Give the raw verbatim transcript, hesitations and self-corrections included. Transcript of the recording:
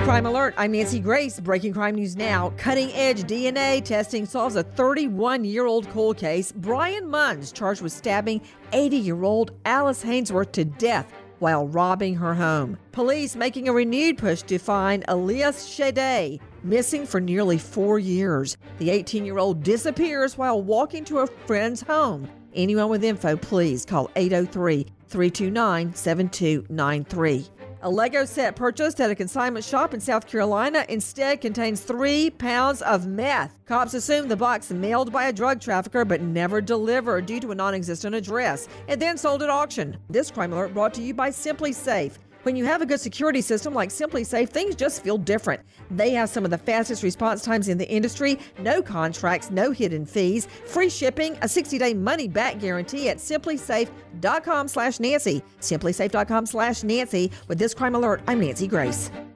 Crime Alert, I'm Nancy Grace. Breaking crime news now. Cutting-edge D N A testing solves a thirty-one-year-old cold case. Brian Munns charged with stabbing eighty-year-old Alice Hainsworth to death while robbing her home. Police making a renewed push to find Elias Shade, missing for nearly four years. The eighteen-year-old disappears while walking to a friend's home. Anyone with info, please call eight oh three, three two nine, seven two nine three. A Lego set purchased at a consignment shop in South Carolina instead contains three pounds of meth. Cops assume the box mailed by a drug trafficker but never delivered due to a non-existent address and then sold at auction. This Crime Alert brought to you by Simply Safe. When you have a good security system like Simply Safe, things just feel different. They have some of the fastest response times in the industry, no contracts, no hidden fees, free shipping, a sixty-day money-back guarantee at simplysafe.com slash Nancy. simplysafe.com slash Nancy. With this Crime Alert, I'm Nancy Grace.